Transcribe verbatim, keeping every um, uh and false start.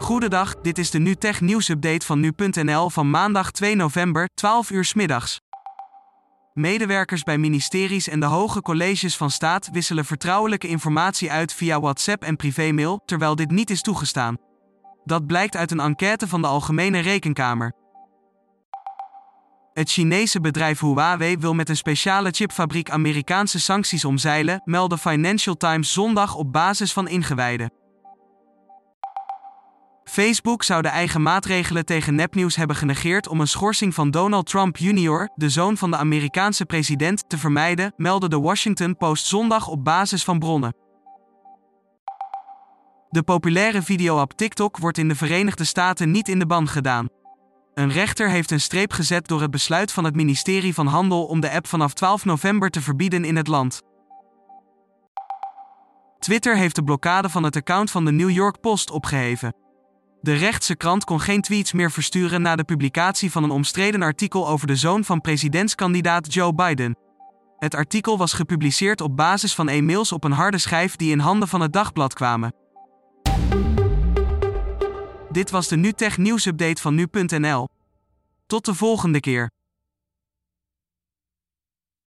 Goedendag, dit is de NuTech nieuwsupdate van nu punt n l van maandag twee november, twaalf uur 's middags. Medewerkers bij ministeries en de hoge colleges van staat wisselen vertrouwelijke informatie uit via WhatsApp en privémail, terwijl dit niet is toegestaan. Dat blijkt uit een enquête van de Algemene Rekenkamer. Het Chinese bedrijf Huawei wil met een speciale chipfabriek Amerikaanse sancties omzeilen, meldde Financial Times zondag op basis van ingewijden. Facebook zou de eigen maatregelen tegen nepnieuws hebben genegeerd om een schorsing van Donald Trump junior, de zoon van de Amerikaanse president, te vermijden, meldde de Washington Post zondag op basis van bronnen. De populaire videoapp TikTok wordt in de Verenigde Staten niet in de ban gedaan. Een rechter heeft een streep gezet door het besluit van het ministerie van Handel om de app vanaf twaalf november te verbieden in het land. Twitter heeft de blokkade van het account van de New York Post opgeheven. De rechtse krant kon geen tweets meer versturen na de publicatie van een omstreden artikel over de zoon van presidentskandidaat Joe Biden. Het artikel was gepubliceerd op basis van e-mails op een harde schijf die in handen van het dagblad kwamen. Dit was de NuTech nieuwsupdate van nu punt n l. Tot de volgende keer.